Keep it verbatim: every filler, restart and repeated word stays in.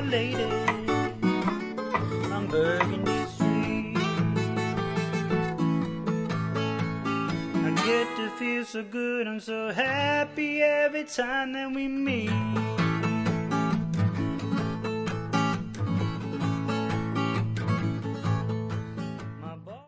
lady on Burgundy Street. I get to feel so good, I'm so happy every time that we meet.